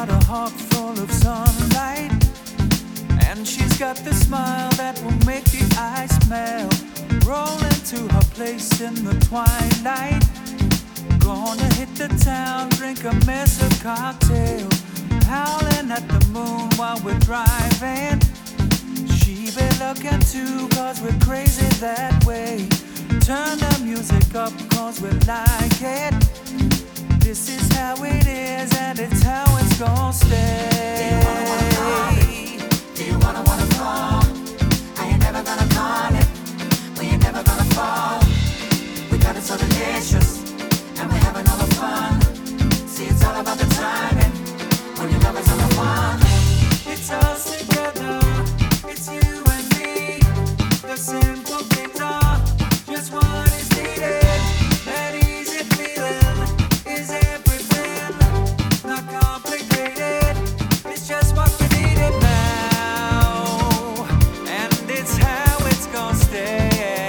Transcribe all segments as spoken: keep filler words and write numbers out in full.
got a heart full of sunlight, and she's got the smile that will make the eyes melt. Roll into her place in the twilight. Gonna hit the town, drink a mess of cocktails, howling at the moon while we're driving. She be looking too, cause we're crazy that way. Turn the music up, cause we like it. This is how it is, and it's how it's gonna stay. Do you wanna wanna call it? Do you wanna wanna fall? I ain't never gonna call it. We ain't never gonna fall. We got it so delicious, and we're having all the fun. See, it's all about the timing, when your love is on the one. It's us together, it's you and me. The simple things are just what is needed. That easy feeling is everything. Not complicated, it's just what we needed now. And it's how it's gonna stay.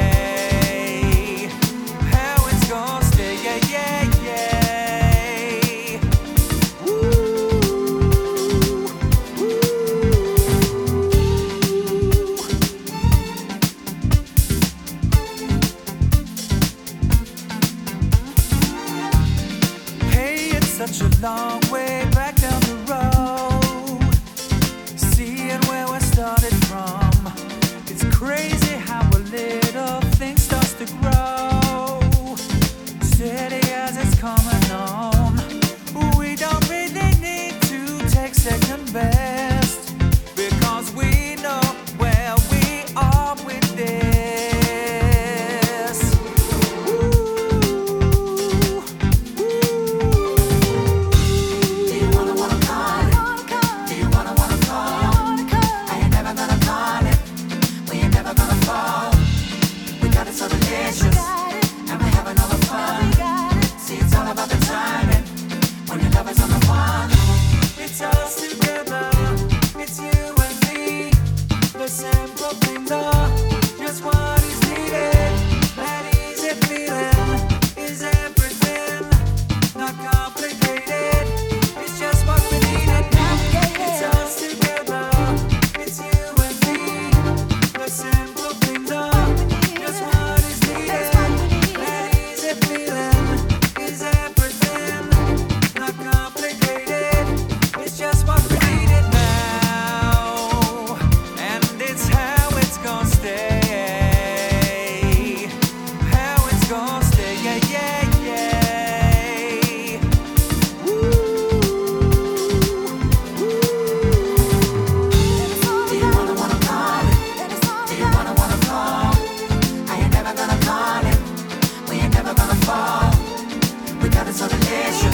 How it's gonna stay, yeah, yeah, yeah. Ooh, ooh. Hey, it's such a long way back down the road, seeing where we started from. It's crazy how a little thing starts to grow, steady as it's coming on. We don't really need to take second best, because we know where we are with this. Ooh, ooh. Do you wanna wanna call it? Do you wanna wanna fall? I ain't never gonna call it. We ain't never gonna fall. We got it so delicious, and we're having all the fun. See, it's all about the timing, when your love is on the one. It's us together, it's you and me. The simple things are just what is needed. That easy feeling is everything. Not complicated, it's just what we needed. It's us together, it's you and me. The simple things are just what is needed. That easy feeling is everything. Not complicated, it's just what we needed now. And it's how it's gonna stay. How it's gonna stay, yeah, yeah, yeah. Ooh, ooh. Do you wanna wanna call it? Do you wanna wanna fall? I ain't never gonna call it. We ain't never gonna fall. We got it so delicious,